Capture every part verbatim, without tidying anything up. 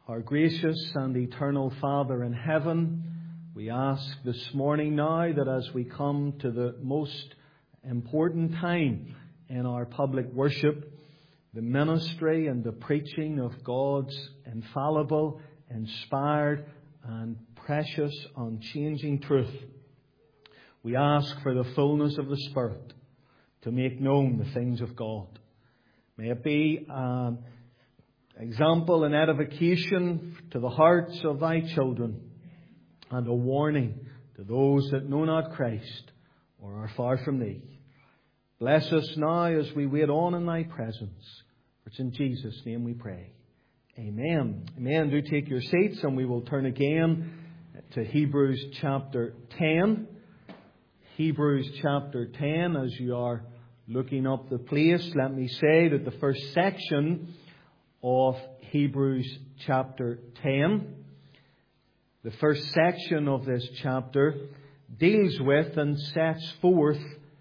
Our gracious and eternal Father in heaven, we ask this morning now that as we come to the most important time in our public worship, the ministry and the preaching of God's infallible, inspired and precious, unchanging truth, we ask for the fullness of the Spirit to make known the things of God. May it be an example and edification to the hearts of thy children, and a warning to those that know not Christ or are far from thee. Bless us now as we wait on in thy presence. For it's in Jesus' name we pray. Amen. Amen. Do take your seats, and we will turn again to Hebrews chapter ten. Hebrews chapter ten. As you are looking up the place, let me say that the first section of Hebrews chapter ten, the first section of this chapter deals with and sets forth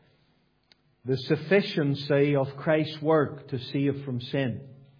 the sufficiency of Christ's work to save from sin.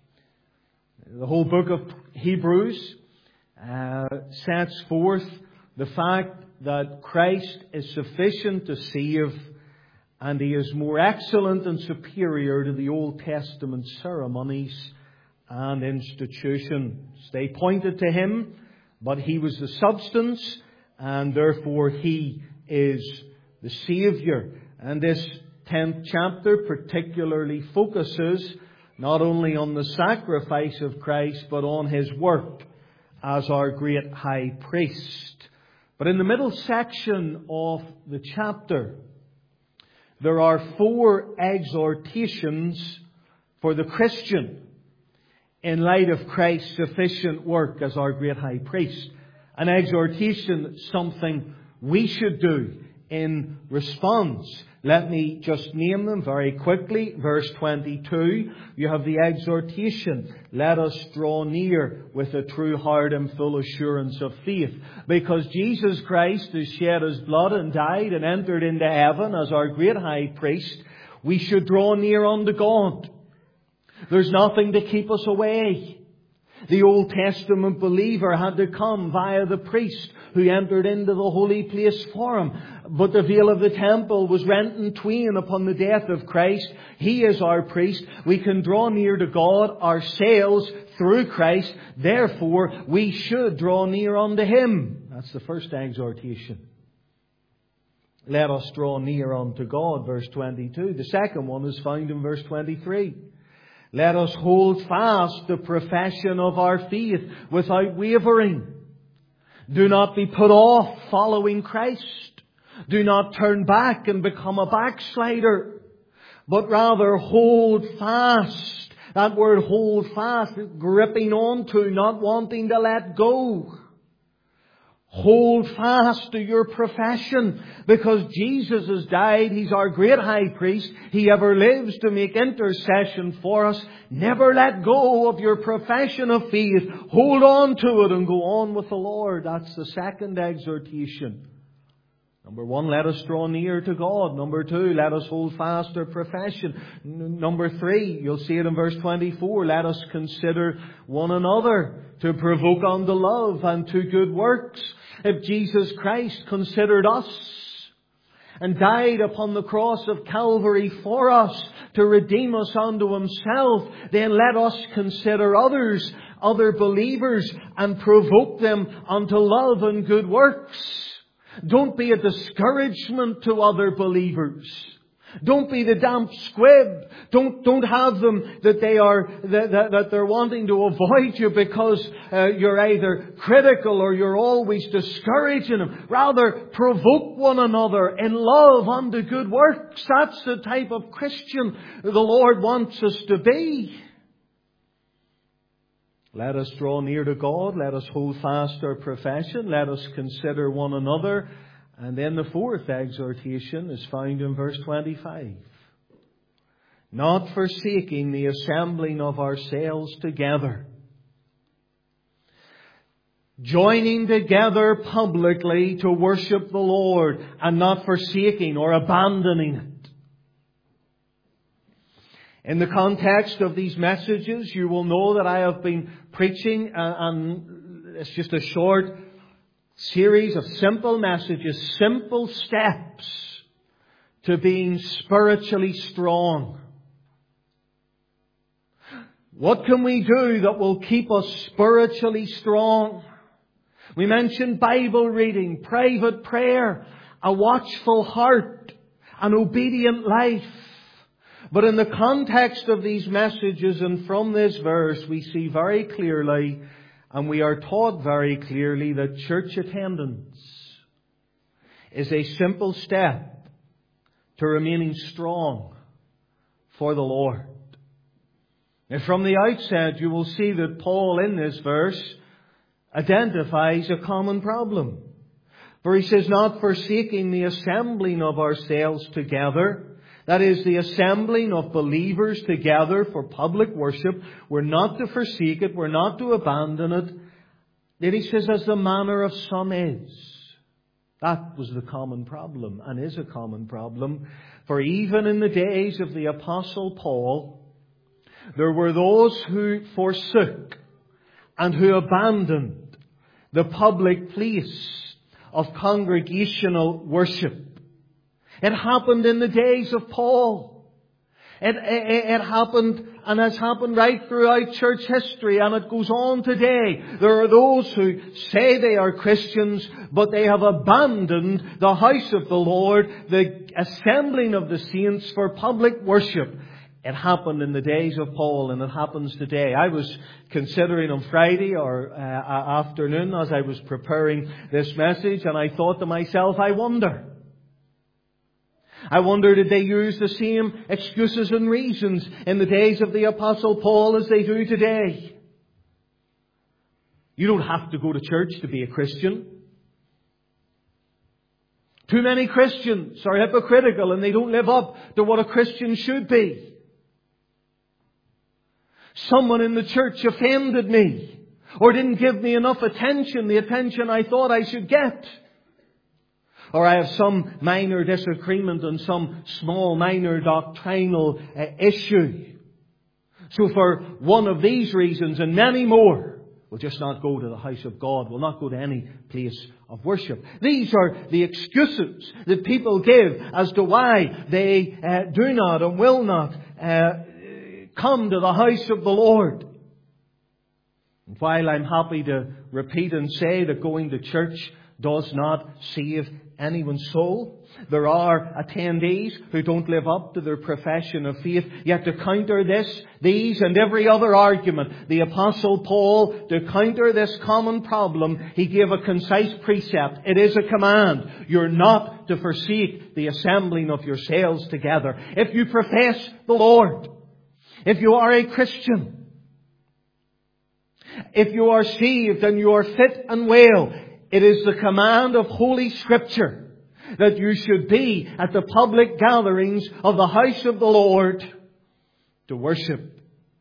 The whole book of Hebrews uh, sets forth the fact that Christ is sufficient to save, and He is more excellent and superior to the Old Testament ceremonies and institutions. They pointed to Him, but He was the substance, and therefore He is the Saviour. And this tenth chapter particularly focuses not only on the sacrifice of Christ, but on His work as our great high priest. But in the middle section of the chapter, there are four exhortations for the Christian in light of Christ's sufficient work as our great high priest. An exhortation, something we should do in response. Let me just name them very quickly. Verse twenty-two, you have the exhortation. Let us draw near with a true heart and full assurance of faith. Because Jesus Christ has shed His blood and died and entered into heaven as our great high priest, we should draw near unto God. There's nothing to keep us away. The Old Testament believer had to come via the priest who entered into the holy place for him. But the veil of the temple was rent in twain upon the death of Christ. He is our priest. We can draw near to God ourselves through Christ. Therefore, we should draw near unto Him. That's the first exhortation. Let us draw near unto God, verse twenty-two. The second one is found in verse twenty-three. Let us hold fast the profession of our faith without wavering. Do not be put off following Christ. Do not turn back and become a backslider, but rather hold fast. That word hold fast, gripping on to, not wanting to let go. Hold fast to your profession, because Jesus has died. He's our great high priest. He ever lives to make intercession for us. Never let go of your profession of faith. Hold on to it and go on with the Lord. That's the second exhortation. Number one, let us draw near to God. Number two, let us hold fast our profession. N- number three, you'll see it in verse twenty-four, let us consider one another to provoke unto love and to good works. If Jesus Christ considered us and died upon the cross of Calvary for us to redeem us unto Himself, then let us consider others, other believers, and provoke them unto love and good works. Don't be a discouragement to other believers. Don't be the damp squib. Don't don't have them that they are that, that, that they're wanting to avoid you because uh, you're either critical or you're always discouraging them. Rather, provoke one another in love unto good works. That's the type of Christian the Lord wants us to be. Let us draw near to God. Let us hold fast our profession. Let us consider one another. And then the fourth exhortation is found in verse twenty-five. Not forsaking the assembling of ourselves together. Joining together publicly to worship the Lord, and not forsaking or abandoning it. In the context of these messages, you will know that I have been preaching, uh, and it's just a short series of simple messages, simple steps to being spiritually strong. What can we do that will keep us spiritually strong? We mentioned Bible reading, private prayer, a watchful heart, an obedient life. But in the context of these messages and from this verse, we see very clearly, and we are taught very clearly, that church attendance is a simple step to remaining strong for the Lord. And from the outset, you will see that Paul in this verse identifies a common problem. For he says, not forsaking the assembling of ourselves together, that is, the assembling of believers together for public worship. We're not to forsake it, we're not to abandon it. Then he says, as the manner of some is. That was the common problem, and is a common problem. For even in the days of the Apostle Paul, there were those who forsook and who abandoned the public place of congregational worship. It happened in the days of Paul. It, it, it happened and has happened right throughout church history, and it goes on today. There are those who say they are Christians, but they have abandoned the house of the Lord, the assembling of the saints for public worship. It happened in the days of Paul, and it happens today. I was considering on Friday or uh, afternoon as I was preparing this message, and I thought to myself, I wonder. I wonder, did they use the same excuses and reasons in the days of the Apostle Paul as they do today? You don't have to go to church to be a Christian. Too many Christians are hypocritical and they don't live up to what a Christian should be. Someone in the church offended me or didn't give me enough attention, the attention I thought I should get. Or I have some minor disagreement on some small minor doctrinal uh, issue. So for one of these reasons and many more, we'll just not go to the house of God. We'll not go to any place of worship. These are the excuses that people give as to why they uh, do not and will not uh, come to the house of the Lord. And while I'm happy to repeat and say that going to church does not save anyone's soul, there are attendees who don't live up to their profession of faith. Yet to counter this, these and every other argument, the Apostle Paul, to counter this common problem, he gave a concise precept. It is a command. You're not to forsake the assembling of yourselves together. If you profess the Lord, if you are a Christian, if you are saved and you are fit and well, it is the command of Holy Scripture that you should be at the public gatherings of the house of the Lord to worship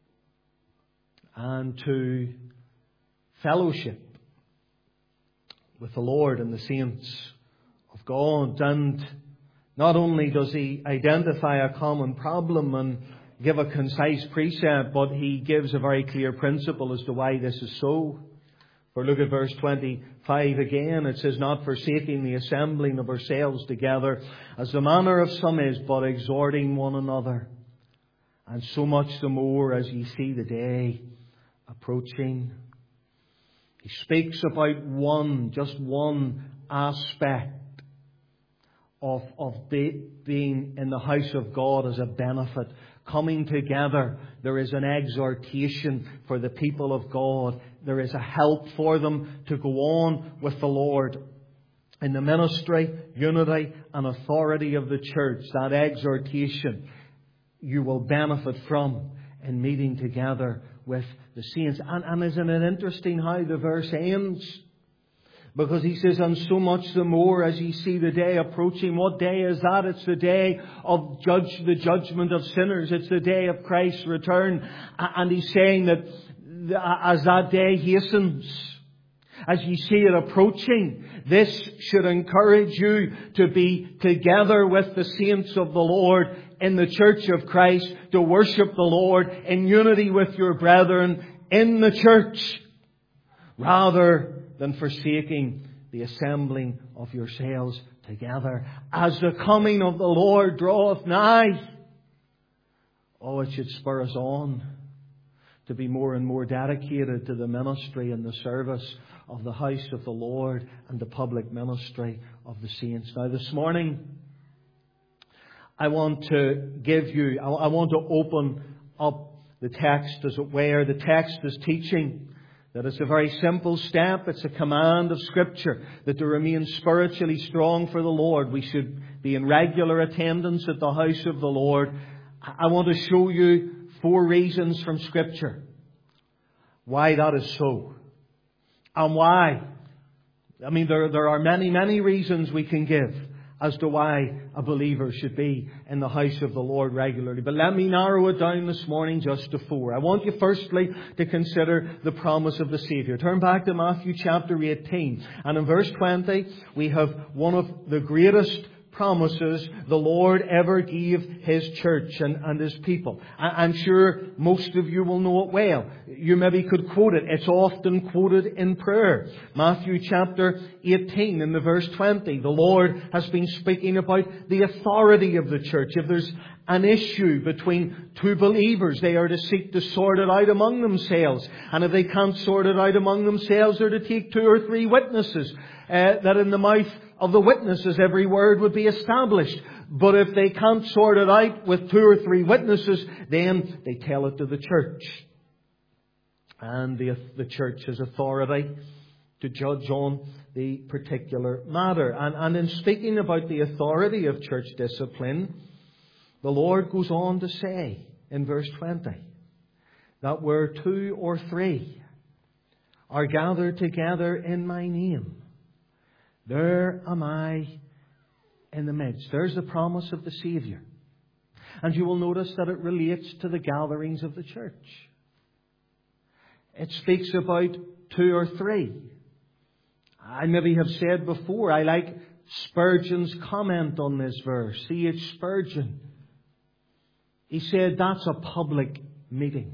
and to fellowship with the Lord and the saints of God. And not only does he identify a common problem and give a concise precept, but he gives a very clear principle as to why this is so. For look at verse twenty-five again. It says, not forsaking the assembling of ourselves together, as the manner of some is, but exhorting one another. And so much the more as ye see the day approaching. He speaks about one, just one aspect of, of be, being in the house of God as a benefit. Coming together, there is an exhortation for the people of God. There is a help for them to go on with the Lord in the ministry, unity and authority of the church. That exhortation you will benefit from in meeting together with the saints. And, and isn't it interesting how the verse ends? Because he says, and so much the more as ye see the day approaching. What day is that? It's the day of judge, the judgment of sinners. It's the day of Christ's return. And he's saying that as that day hastens, as you see it approaching, this should encourage you to be together with the saints of the Lord in the church of Christ to worship the Lord in unity with your brethren in the church, rather than forsaking the assembling of yourselves together, as the coming of the Lord draweth nigh. Oh, it should spur us on to be more and more dedicated to the ministry and the service of the house of the Lord and the public ministry of the saints. Now, this morning, I want to give you, I want to open up the text, as it were. The text is teaching that it's a very simple step. It's a command of Scripture that to remain spiritually strong for the Lord, we should be in regular attendance at the house of the Lord. I want to show you four reasons from Scripture why that is so. And why. I mean, there, there are many, many reasons we can give as to why a believer should be in the house of the Lord regularly. But let me narrow it down this morning just to four. I want you firstly to consider the promise of the Saviour. Turn back to Matthew chapter eighteen. And in verse twenty, we have one of the greatest promises the Lord ever gave His church and, and His people. I, I'm sure most of you will know it well. You maybe could quote it. It's often quoted in prayer. Matthew chapter eighteen in the verse twenty. The Lord has been speaking about the authority of the church. If there's an issue between two believers, they are to seek to sort it out among themselves. And if they can't sort it out among themselves, they're to take two or three witnesses, uh, that in the mouth of the witnesses every word would be established. But if they can't sort it out with two or three witnesses, then they tell it to the church. And the, the church has authority to judge on the particular matter. And, and in speaking about the authority of church discipline, the Lord goes on to say in verse twenty that where two or three are gathered together in my name, there am I in the midst. There's the promise of the Saviour. And you will notice that it relates to the gatherings of the church. It speaks about two or three. I maybe have said before, I like Spurgeon's comment on this verse. C H Spurgeon. He said that's a public meeting.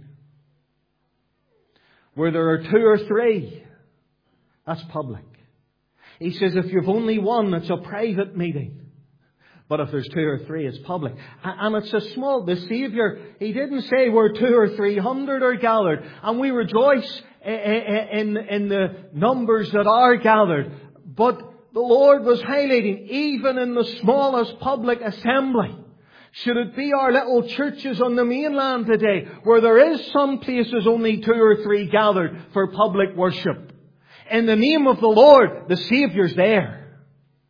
Where there are two or three, that's public. He says if you've only one, it's a private meeting. But if there's two or three, it's public. And it's a small, the Saviour, He didn't say where two or three hundred are gathered. And we rejoice in, in the numbers that are gathered. But the Lord was highlighting, even in the smallest public assembly, should it be our little churches on the mainland today, where there is some places only two or three gathered for public worship, in the name of the Lord, the Saviour's there.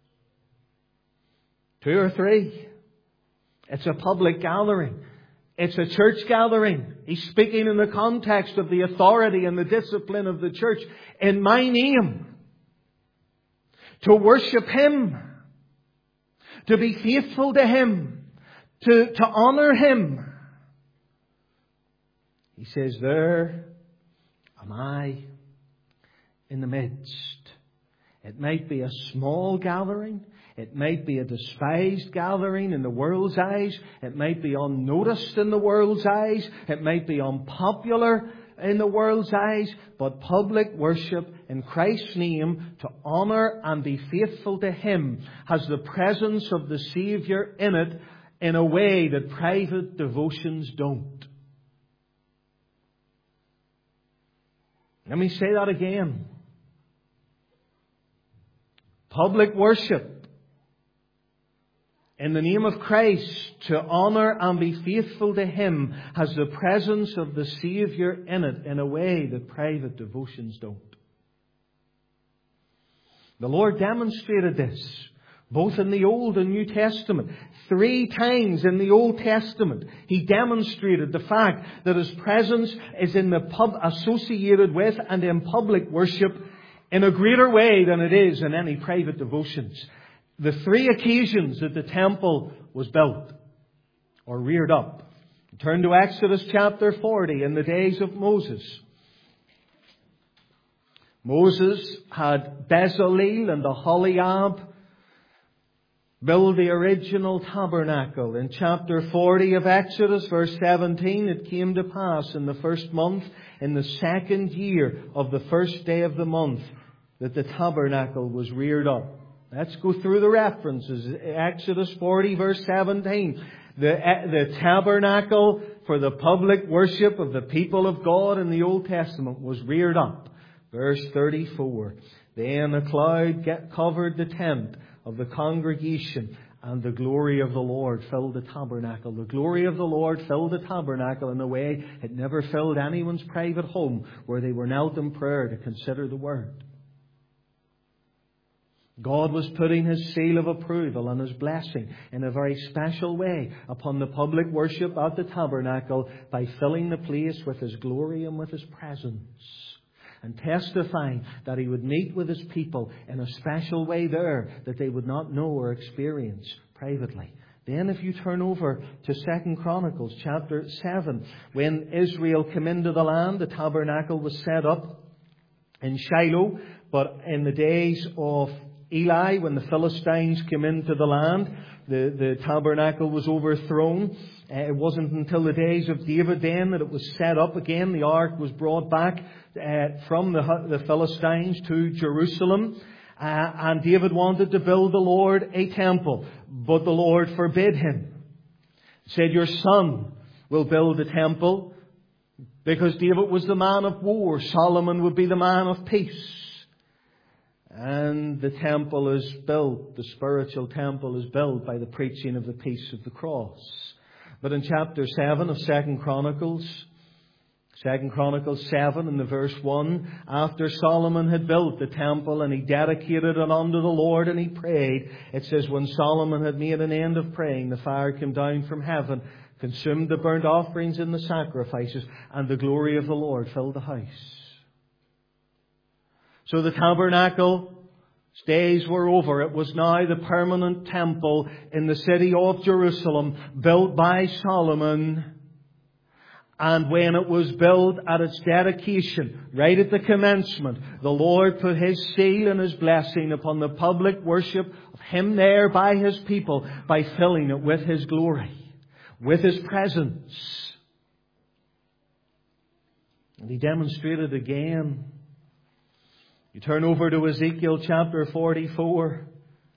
Two or three. It's a public gathering. It's a church gathering. He's speaking in the context of the authority and the discipline of the church. In my name. To worship Him. To be faithful to Him. To, to honour Him. He says, there am I in the midst. It might be a small gathering. It might be a despised gathering in the world's eyes. It might be unnoticed in the world's eyes. It might be unpopular in the world's eyes. But public worship in Christ's name, to honour and be faithful to Him, has the presence of the Saviour in it in a way that private devotions don't. Let me say that again. Public worship in the name of Christ, to honour and be faithful to Him, has the presence of the Saviour in it in a way that private devotions don't. The Lord demonstrated this both in the Old and New Testament. Three times in the Old Testament, He demonstrated the fact that His presence is in the pub, associated with and in public worship in a greater way than it is in any private devotions. The three occasions that the temple was built or reared up. Turn to Exodus chapter forty, in the days of Moses. Moses had Bezalel and Aholiab build the original tabernacle. In chapter forty of Exodus, verse seventeen, it came to pass in the first month, in the second year of the first day of the month, that the tabernacle was reared up. Let's go through the references. Exodus forty, verse seventeen. The, the tabernacle for the public worship of the people of God in the Old Testament was reared up. Verse thirty-four. Then a cloud get, covered the tent of the congregation, and the glory of the Lord filled the tabernacle. The glory of the Lord filled the tabernacle in a way it never filled anyone's private home where they were knelt in prayer to consider the Word. God was putting His seal of approval and His blessing in a very special way upon the public worship at the tabernacle by filling the place with His glory and with His presence, and testifying that He would meet with His people in a special way there that they would not know or experience privately. Then if you turn over to Second Chronicles chapter seven, when Israel came into the land, the tabernacle was set up in Shiloh, but in the days of Eli, when the Philistines came into the land, the, the tabernacle was overthrown. Uh, it wasn't until the days of David then that it was set up again. The ark was brought back uh, from the, the Philistines to Jerusalem. Uh, and David wanted to build the Lord a temple, but the Lord forbid him. He said, your son will build a temple, because David was the man of war. Solomon would be the man of peace. And the temple is built, the spiritual temple is built by the preaching of the peace of the cross. But in chapter seven of Second Chronicles, Second Chronicles seven and the verse one, after Solomon had built the temple and he dedicated it unto the Lord and he prayed, it says, when Solomon had made an end of praying, the fire came down from heaven, consumed the burnt offerings and the sacrifices, and the glory of the Lord filled the house. So the tabernacle days were over. It was now the permanent temple in the city of Jerusalem, built by Solomon. And when it was built at its dedication, right at the commencement, the Lord put His seal and His blessing upon the public worship of Him there by His people by filling it with His glory, with His presence. And He demonstrated again. You turn over to Ezekiel chapter forty-four.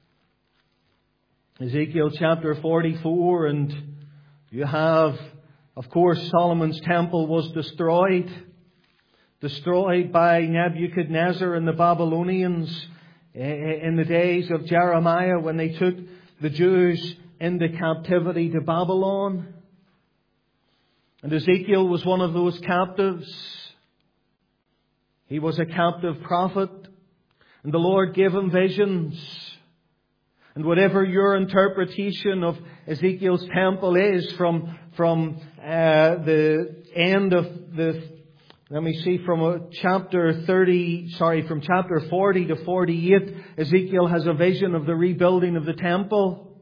Ezekiel chapter forty-four, and you have, of course, Solomon's temple was destroyed. Destroyed by Nebuchadnezzar and the Babylonians in the days of Jeremiah when they took the Jews into captivity to Babylon. And Ezekiel was one of those captives. He was a captive prophet, and the Lord gave him visions. And whatever your interpretation of Ezekiel's temple is from, from uh, the end of the, let me see, from a chapter thirty, sorry, from chapter forty to forty-eight, Ezekiel has a vision of the rebuilding of the temple.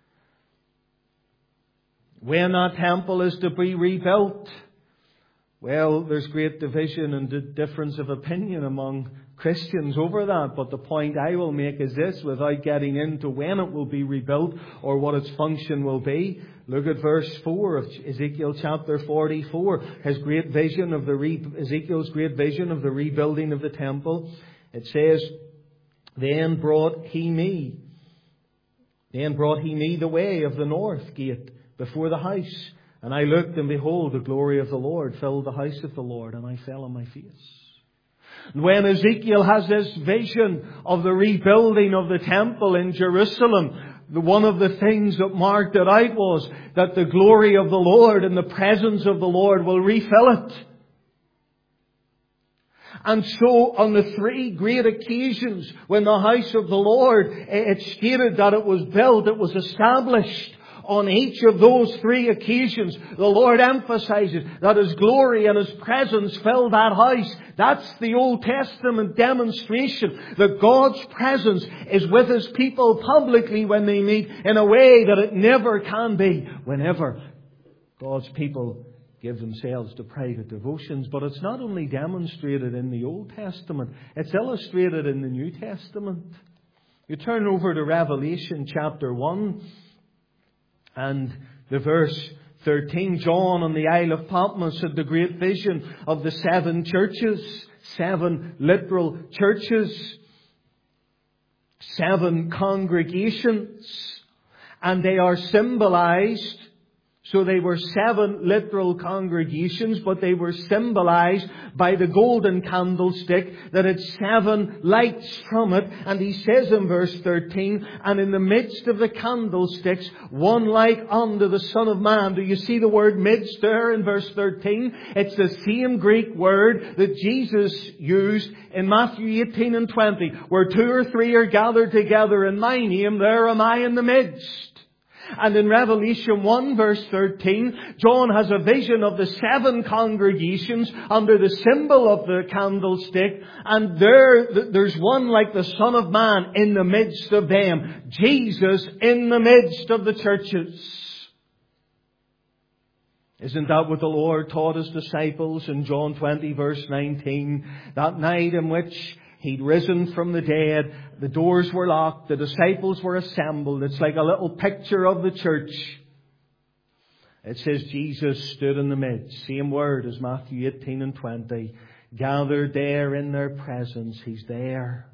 When that temple is to be rebuilt, well, there's great division and difference of opinion among Christians over that. But the point I will make is this, without getting into when it will be rebuilt or what its function will be. Look at verse four of Ezekiel chapter forty-four. His great vision of the re- Ezekiel's great vision of the rebuilding of the temple. It says, Then brought he me, then brought he me the way of the north gate before the house. And I looked, and behold, the glory of the Lord filled the house of the Lord, and I fell on my face. And when Ezekiel has this vision of the rebuilding of the temple in Jerusalem, the, one of the things that marked it out was that the glory of the Lord and the presence of the Lord will refill it. And so on the three great occasions when the house of the Lord, it stated that it was built, it was established. On each of those three occasions, the Lord emphasizes that His glory and His presence fill that house. That's the Old Testament demonstration that God's presence is with His people publicly when they meet in a way that it never can be whenever God's people give themselves to private devotions. But it's not only demonstrated in the Old Testament, it's illustrated in the New Testament. You turn over to Revelation chapter one and the verse thirteen. John on the Isle of Patmos had the great vision of the seven churches. Seven literal churches. Seven congregations. And they are symbolized. So they were seven literal congregations, but they were symbolized by the golden candlestick that had seven lights from it. And he says in verse thirteen, and in the midst of the candlesticks, one like unto the Son of Man. Do you see the word midst there in verse thirteen? It's the same Greek word that Jesus used in Matthew eighteen and twenty. Where two or three are gathered together in my name, there am I in the midst. And in Revelation one verse thirteen, John has a vision of the seven congregations under the symbol of the candlestick. And there, there's one like the Son of Man in the midst of them. Jesus in the midst of the churches. Isn't that what the Lord taught His disciples in John twenty verse nineteen? That night in which He'd risen from the dead. The doors were locked. The disciples were assembled. It's like a little picture of the church. It says Jesus stood in the midst. Same word as Matthew eighteen and twenty. Gathered there in their presence. He's there.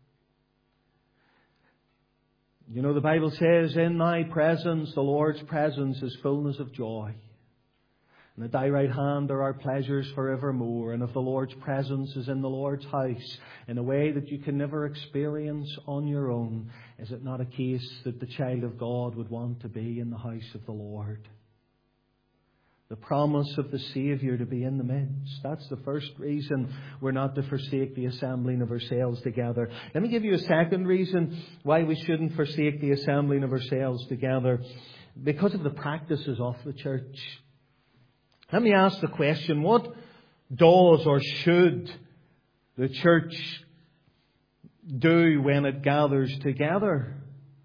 You know, the Bible says, in thy presence, the Lord's presence is fullness of joy. And at thy right hand there are pleasures forevermore. And if the Lord's presence is in the Lord's house in a way that you can never experience on your own, is it not a case that the child of God would want to be in the house of the Lord? The promise of the Saviour to be in the midst. That's the first reason we're not to forsake the assembling of ourselves together. Let me give you a second reason why we shouldn't forsake the assembling of ourselves together. Because of the practices of the church. Let me ask the question, what does or should the church do when it gathers together?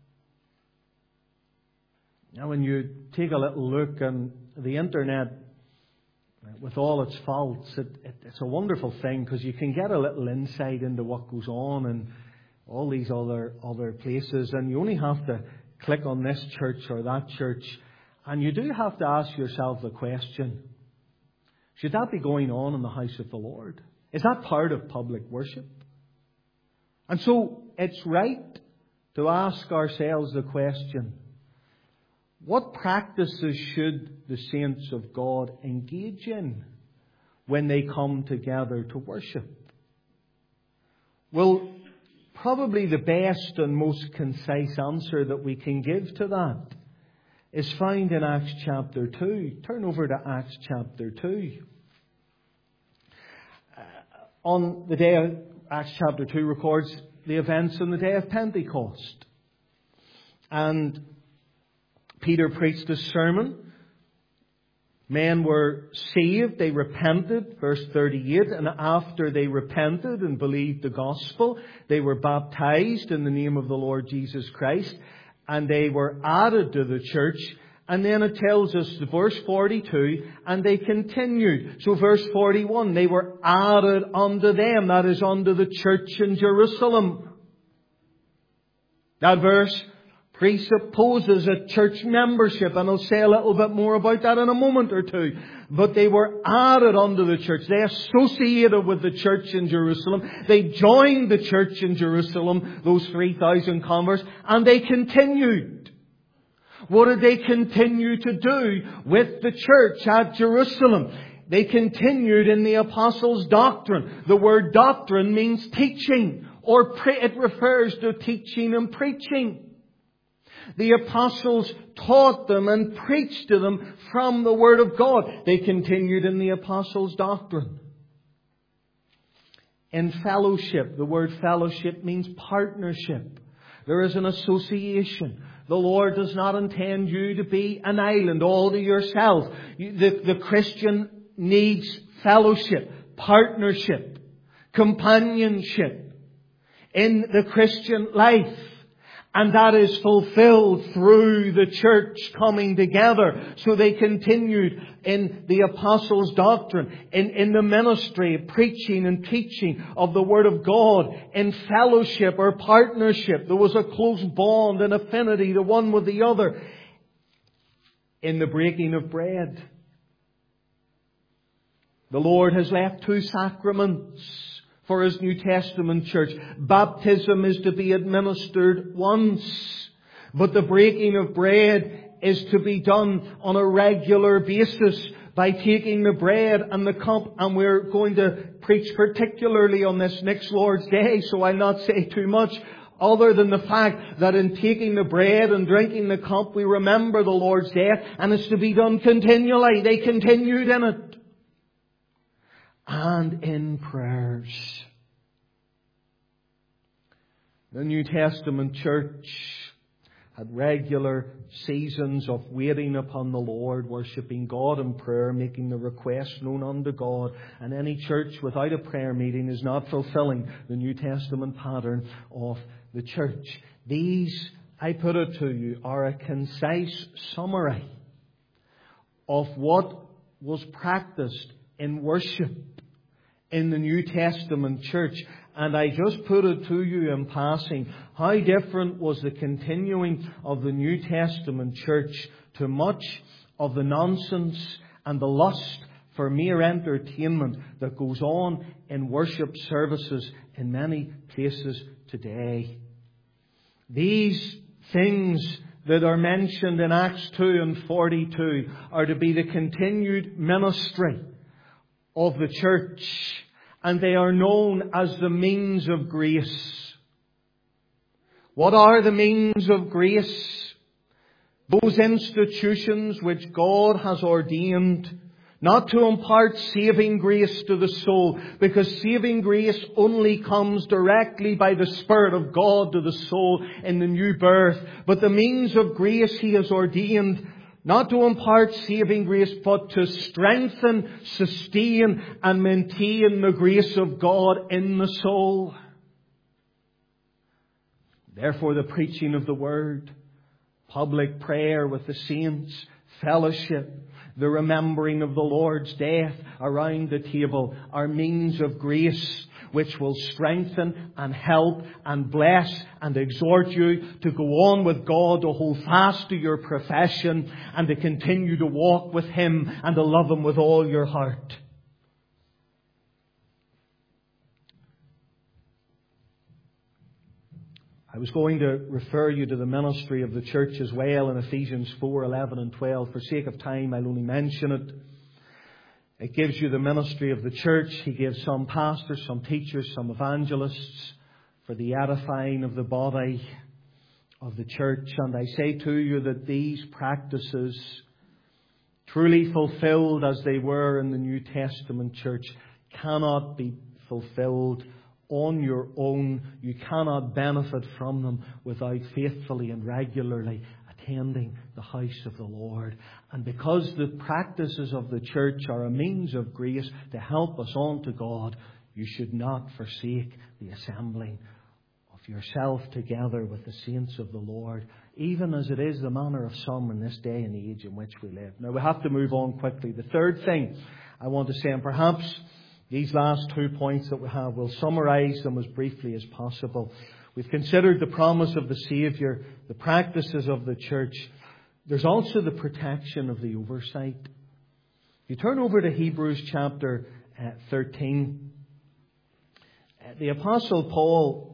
Now, when you take a little look on the internet, with all its faults, it, it, it's a wonderful thing because you can get a little insight into what goes on in all these other, other places. And you only have to click on this church or that church. And you do have to ask yourself the question, should that be going on in the house of the Lord? Is that part of public worship? And so it's right to ask ourselves the question, what practices should the saints of God engage in when they come together to worship? Well, probably the best and most concise answer that we can give to that is found in Acts chapter two. Turn over to Acts chapter two. Uh, on the day of Acts chapter two records the events on the day of Pentecost. And Peter preached a sermon. Men were saved, they repented, verse thirty-eight, and after they repented and believed the gospel, they were baptized in the name of the Lord Jesus Christ, and they were added to the church. And then it tells us, verse forty-two, and they continued. So verse forty-one, they were added unto them, that is, unto the church in Jerusalem. That verse presupposes a church membership, and I'll say a little bit more about that in a moment or two. But they were added unto the church. They associated with the church in Jerusalem. They joined the church in Jerusalem, those three thousand converts, and they continued. What did they continue to do with the church at Jerusalem? They continued in the apostles' doctrine. The word doctrine means teaching, or pre- it refers to teaching and preaching. The apostles taught them and preached to them from the Word of God. They continued in the apostles' doctrine. In fellowship, the word fellowship means partnership. There is an association. The Lord does not intend you to be an island all to yourself. The, the Christian needs fellowship, partnership, companionship in the Christian life. And that is fulfilled through the church coming together. So they continued in the apostles' doctrine, in, in the ministry, preaching and teaching of the Word of God, in fellowship or partnership. There was a close bond and affinity, the one with the other, in the breaking of bread. The Lord has left two sacraments for His New Testament church. Baptism is to be administered once, but the breaking of bread is to be done on a regular basis by taking the bread and the cup. And we're going to preach particularly on this next Lord's Day, so I'll not say too much other than the fact that in taking the bread and drinking the cup, we remember the Lord's death, and it's to be done continually. They continued in it. And in prayers. The New Testament church had regular seasons of waiting upon the Lord, worshipping God in prayer, making the requests known unto God. And any church without a prayer meeting is not fulfilling the New Testament pattern of the church. These, I put it to you, are a concise summary of what was practiced in worship in the New Testament church. And I just put it to you in passing, how different was the continuing of the New Testament church to much of the nonsense and the lust for mere entertainment that goes on in worship services in many places today. These things that are mentioned in Acts two and forty-two are to be the continued ministry of the church, and they are known as the means of grace. What are the means of grace? Those institutions which God has ordained not to impart saving grace to the soul, because saving grace only comes directly by the Spirit of God to the soul in the new birth. But the means of grace He has ordained not to impart saving grace, but to strengthen, sustain and maintain the grace of God in the soul. Therefore, the preaching of the Word, public prayer with the saints, fellowship, the remembering of the Lord's death around the table are means of grace which will strengthen and help and bless and exhort you to go on with God, to hold fast to your profession and to continue to walk with Him and to love Him with all your heart. I was going to refer you to the ministry of the church as well in Ephesians four, eleven and twelve. For sake of time, I'll only mention it. It gives you the ministry of the church. He gives some pastors, some teachers, some evangelists for the edifying of the body of the church. And I say to you that these practices, truly fulfilled as they were in the New Testament church, cannot be fulfilled on your own. You cannot benefit from them without faithfully and regularly attending the house of the Lord. And because the practices of the church are a means of grace to help us on to God, you should not forsake the assembling of yourself together with the saints of the Lord, even as it is the manner of some in this day and age in which we live. Now we have to move on quickly. The third thing I want to say, and perhaps these last two points that we have, we'll summarise them as briefly as possible. We've considered the promise of the Saviour, the practices of the church. There's also the protection of the oversight. If you turn over to Hebrews chapter uh, thirteen, uh, the Apostle Paul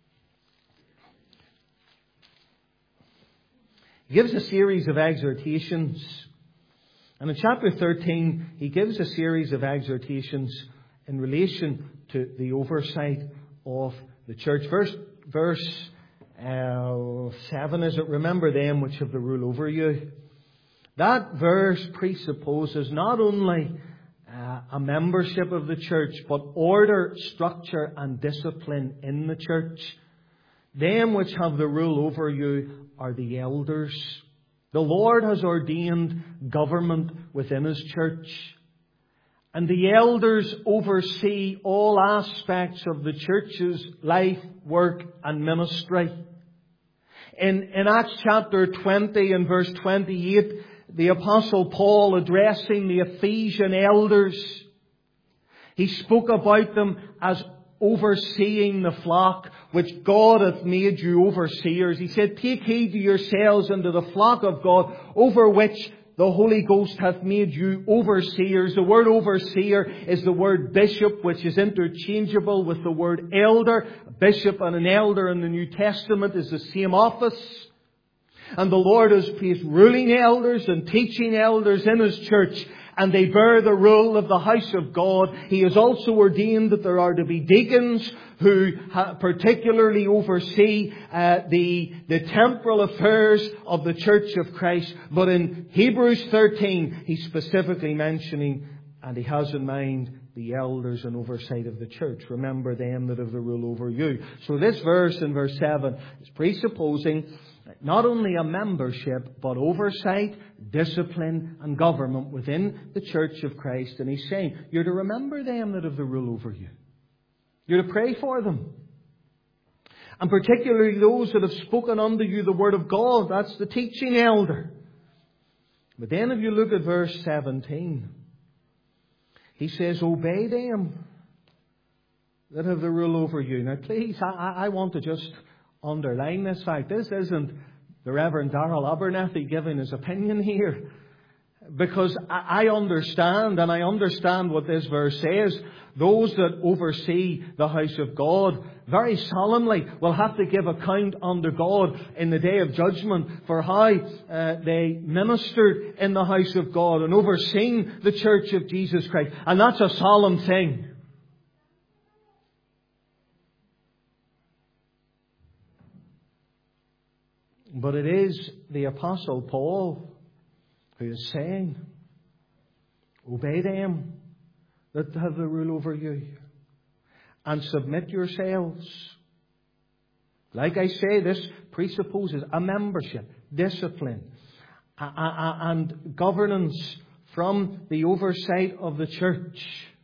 gives a series of exhortations. And in chapter thirteen, he gives a series of exhortations in relation to the oversight of the church. Verse, verse uh, seven, is it? Remember them which have the rule over you. That verse presupposes not only uh, a membership of the church, but order, structure and discipline in the church. Them which have the rule over you are the elders. The Lord has ordained government within His church. And the elders oversee all aspects of the church's life, work and ministry. In, in Acts chapter twenty and verse twenty-eight, the Apostle Paul, addressing the Ephesian elders, he spoke about them as overseeing the flock which God hath made you overseers. He said, take heed to yourselves and to the flock of God, over which the Holy Ghost hath made you overseers. The word overseer is the word bishop, which is interchangeable with the word elder. A bishop and an elder in the New Testament is the same office. And the Lord has placed ruling elders and teaching elders in His church, and they bear the rule of the house of God. He has also ordained that there are to be deacons who particularly oversee uh, the, the temporal affairs of the church of Christ. But in Hebrews thirteen, he's specifically mentioning, and he has in mind, the elders and oversight of the church. Remember them that have the rule over you. So this verse in verse seven is presupposing not only a membership, but oversight, discipline and government within the church of Christ. And he's saying, you're to remember them that have the rule over you. You're to pray for them. And particularly those that have spoken unto you the word of God. That's the teaching elder. But then if you look at verse seventeen, he says, obey them that have the rule over you. Now please, I, I want to just underline this fact. This isn't the Reverend Darrell Abernethy giving his opinion here. Because I understand, and I understand what this verse says. Those that oversee the house of God very solemnly will have to give account unto God in the day of judgment for how uh, they ministered in the house of God and overseen the church of Jesus Christ. And that's a solemn thing. But it is the Apostle Paul who is saying, obey them that have the rule over you, and submit yourselves. Like I say, this presupposes a membership, discipline, and governance from the oversight of the church.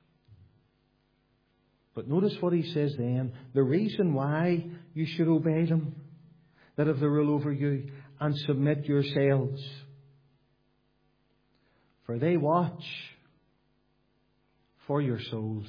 But notice what he says then. The reason why you should obey them that have the rule over you, and submit yourselves. For they watch for your souls.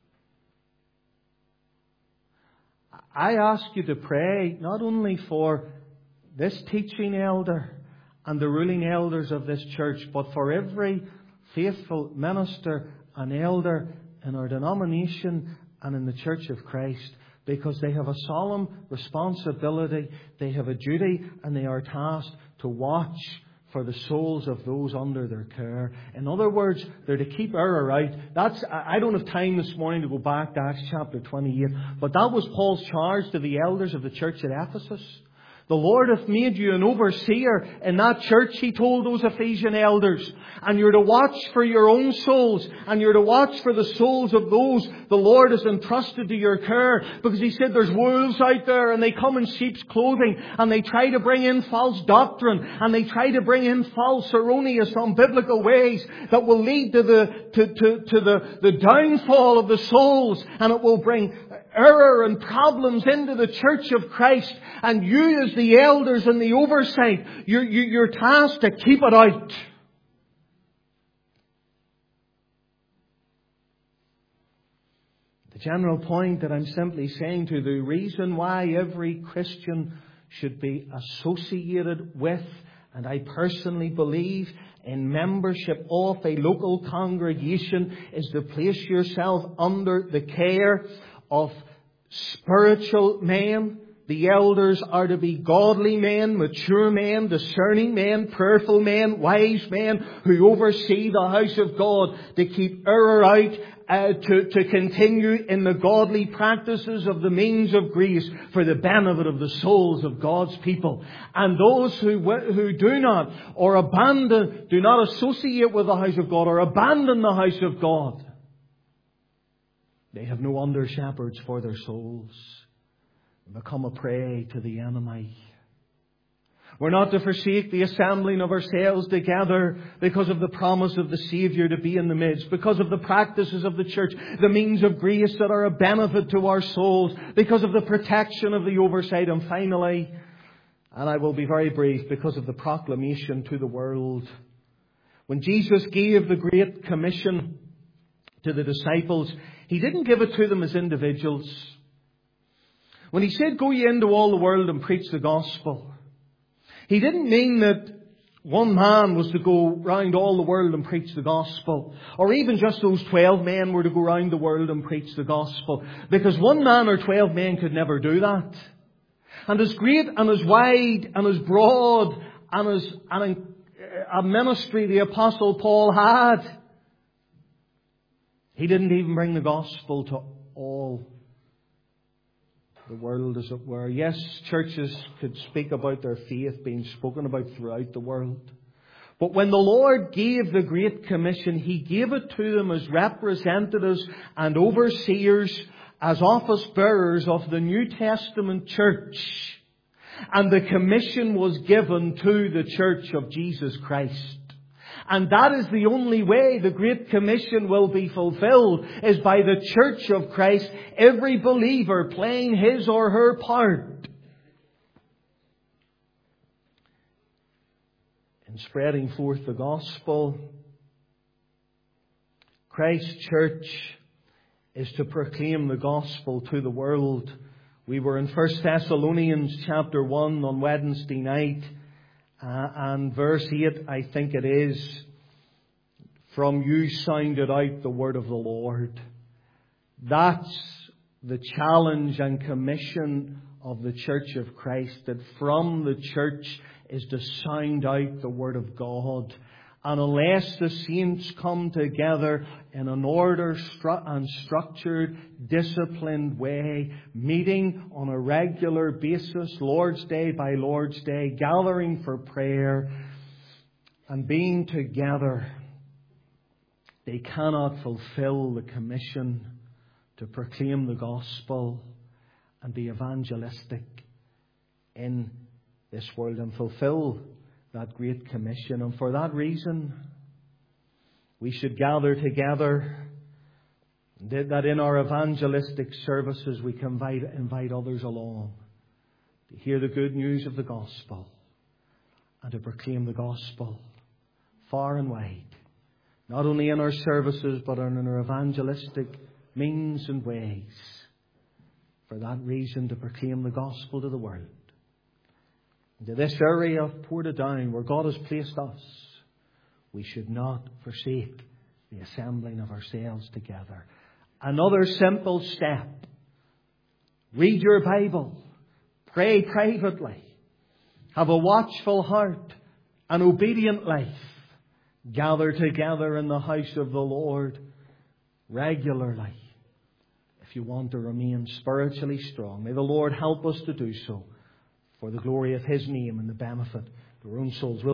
I ask you to pray not only for this teaching elder and the ruling elders of this church, but for every faithful minister and elder in our denomination and in the Church of Christ. Because they have a solemn responsibility, they have a duty, and they are tasked to watch for the souls of those under their care. In other words, they're to keep error out. That's, I don't have time this morning to go back to Acts chapter twenty-eight, but that was Paul's charge to the elders of the church at Ephesus. The Lord hath made you an overseer in that church, he told those Ephesian elders. And you're to watch for your own souls. And you're to watch for the souls of those the Lord has entrusted to your care. Because he said there's wolves out there and they come in sheep's clothing. And they try to bring in false doctrine. And they try to bring in false, erroneous, unbiblical ways that will lead to the, to, to, to the, the downfall of the souls. And it will bring error and problems into the church of Christ. And you as the elders and the oversight, you're, you're tasked to keep it out. The general point that I'm simply saying to the reason why every Christian should be associated with, and I personally believe in membership of a local congregation, is to place yourself under the care of spiritual men. The elders are to be godly men, mature men, discerning men, prayerful men, wise men who oversee the house of God, to keep error out, uh, to, to continue in the godly practices of the means of grace for the benefit of the souls of God's people. And those who, who do not, or abandon, do not associate with the house of God, or abandon the house of God, they have no under shepherds for their souls. Become a prey to the enemy. We're not to forsake the assembling of ourselves together because of the promise of the Saviour to be in the midst, because of the practices of the church, the means of grace that are a benefit to our souls, because of the protection of the oversight. And finally, And I will be very brief because of the proclamation to the world. When Jesus gave the Great Commission to the disciples, He didn't give it to them as individuals. When He said, "Go ye into all the world and preach the gospel," He didn't mean that one man was to go round all the world and preach the gospel. Or even just those twelve men were to go round the world and preach the gospel. Because one man or twelve men could never do that. And as great and as wide and as broad and as and a ministry the Apostle Paul had, he didn't even bring the gospel to all the world, as it were. Yes, churches could speak about their faith being spoken about throughout the world. But when the Lord gave the Great Commission, He gave it to them as representatives and overseers, as office bearers of the New Testament church. And the commission was given to the church of Jesus Christ. And that is the only way the Great Commission will be fulfilled, is by the church of Christ, every believer playing his or her part in spreading forth the gospel. Christ's church is to proclaim the gospel to the world. We were in First Thessalonians chapter one on Wednesday night. Uh, and verse eight, I think it is, "From you sounded out the word of the Lord." That's the challenge and commission of the church of Christ, that from the church is to sound out the word of God. And unless the saints come together in an order stru- and structured, disciplined way, meeting on a regular basis, Lord's Day by Lord's Day, gathering for prayer and being together, they cannot fulfill the commission to proclaim the gospel and be evangelistic in this world and fulfill that Great Commission. And for that reason, we should gather together, that in our evangelistic services we can invite, invite others along to hear the good news of the gospel and to proclaim the gospel far and wide, not only in our services but in our evangelistic means and ways. For that reason, to proclaim the gospel to the world. To this area of Portadown, where God has placed us, we should not forsake the assembling of ourselves together. Another simple step: read your Bible, pray privately, have a watchful heart, an obedient life, gather together in the house of the Lord regularly if you want to remain spiritually strong. May the Lord help us to do so, for the glory of His name and the benefit of our own souls.